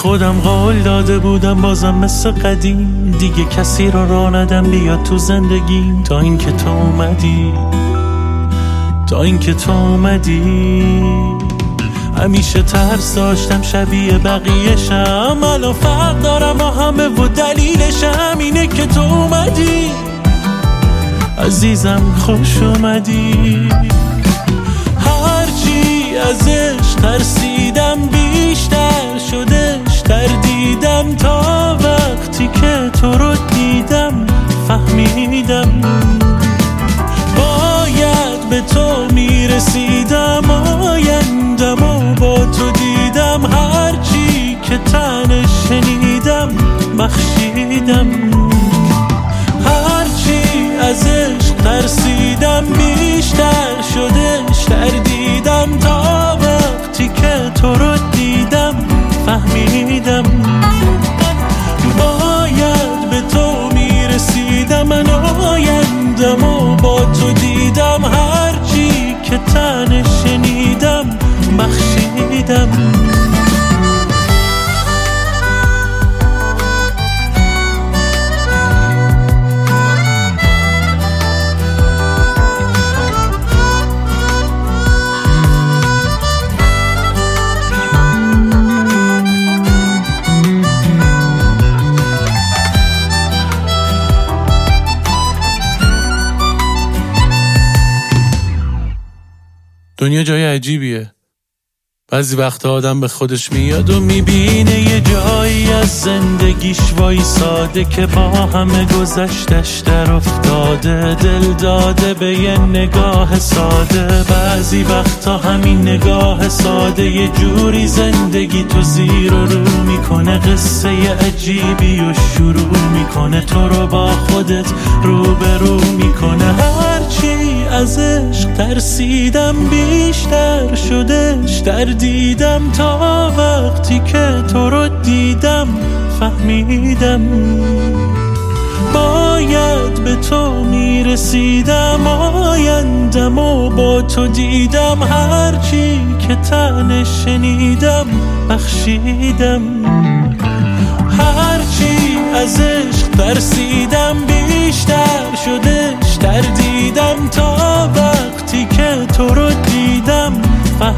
خودم قول داده بودم بازم مثل قدیم دیگه کسی رو راه ندم بیاد تو زندگیم تا اینکه تو اومدی، تا اینکه تو اومدی. همیشه ترس داشتم شبیه بقیه‌شم، الان فرق دارم با همه و دلیلشم اینه که تو اومدی عزیزم، خوش اومدی. هرچی ازش ترسیدم بیشتر شدش تردیدم تا وقتی که تو رو دیدم فهمیدم باید به تو میرسیدم، آیندم و با تو دیدم، هرچی که تنش شنیدم بخشیدم. هرچی ازش ترسیدم بیشتر شدش تردیدم تا وقتی که تو رو دیدم فهمیدم باید به تو میرسیدم، من آیندم و با تو دیدم، هرچی که تنش شنیدم بخشیدم. دنیا جای عجیبیه، بعضی وقتا آدم به خودش میاد و میبینه یه جایی از زندگیش وایساده که با همه گذشتش در افتاده، دل داده به یه نگاه ساده. بعضی وقتا همین نگاه ساده یه جوری زندگی تو زیر و رو میکنه، قصه عجیبی و شروع میکنه، تو رو با خودت روبرو میکنه. هرچی از عشق ترسیدم بیشتر شدش تردیدم تا وقتی که تو رو دیدم فهمیدم باید به تو میرسیدم، آیندم و با تو دیدم، هرچی که تنش شنیدم بخشیدم. هرچی از عشق ترسیدم بیشتر شدش تردیدم تا وقتی که تو رو دیدم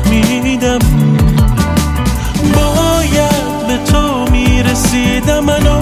فهمیدم باید به تو میرسیدم، من